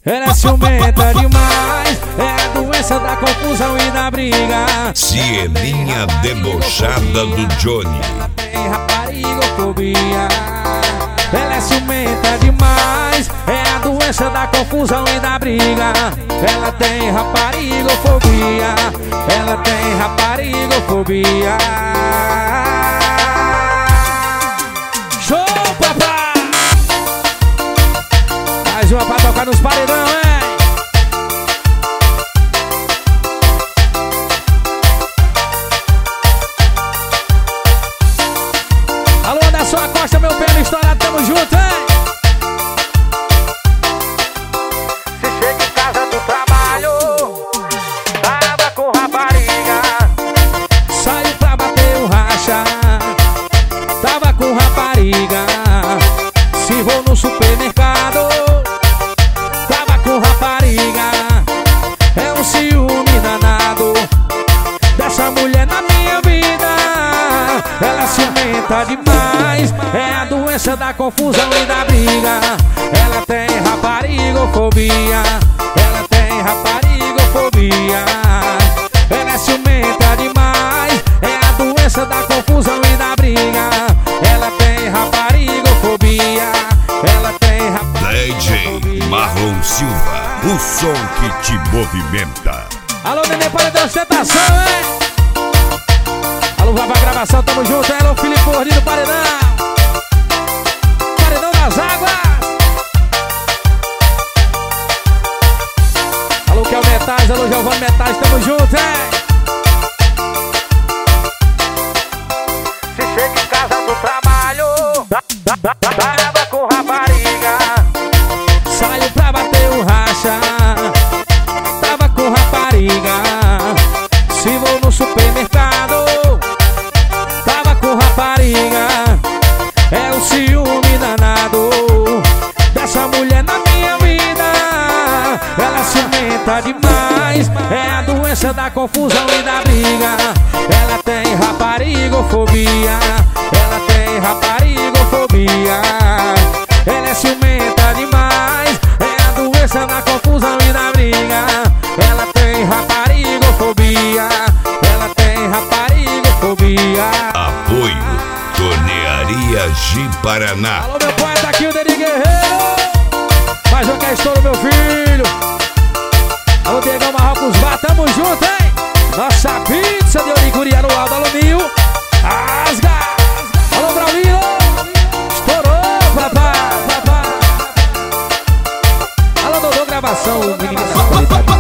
Ela é ciumenta demais, é a doença da confusão e da briga. Cielinha debochada do Johnny. Tem raparigofobia. Ela é ciumenta demais, é a doença da confusão e da briga. Ela tem raparigofobia. Ela tem raparigofobia. Show, papai! Mais uma pra tocar nos paredão, hein? Alô, Anderson Acosta, meu pé estourado, tamo junto, hein? Se chega em casa do trabalho, tava com rapariga, saiu pra bater o racha, tava com rapariga. Se vou no supermercado, tava com rapariga. É um ciúme danado dessa mulher na minha vida. Ela ciumenta demais, é a doença da confusão e da briga. Ela tem raparigofobia. Ela tem raparigofobia. Ela é ciumenta demais, é a doença da confusão e da briga. Ela tem raparigofobia. Ela tem raparigofobia. DJ Marlon Silva, o som que te movimenta. Alô, Nenê, para de ostentação, hein? Alô, vai pra gravação, tamo junto, hein? Alô, Felipe Gordinho do Paredão. Paredão das Águas. Alô, Kel Metais, alô, Giovanni Metais, tamo junto, hein? Se chega em casa do trabalho, tava com rapariga, saiu pra bater o racha, tava com rapariga. Se vou no supermercado, tava com rapariga. É um ciúme danado dessa mulher na minha vida. Ela ciumenta demais, é a doença da confusão e da briga. Ela tem raparigofobia. Ela tem raparigofobia. Ela é ciumenta demais, é a doença da confusão e da briga. Ela tem raparigofobia. Ela tem raparigofobia. Apoio Tornearia G Paraná. Alô, meu poeta aqui, o Deni Guerreiro. Mais um que é estouro, meu filho. Alô, Diegão Marrocos Bar, tamo junto, hein? Nossa pizza de Origuriano Aldo Alumínio. Asga! Alô, Braulino. Estourou, papai. Alô, Dodô Gravação, menino da qualidade.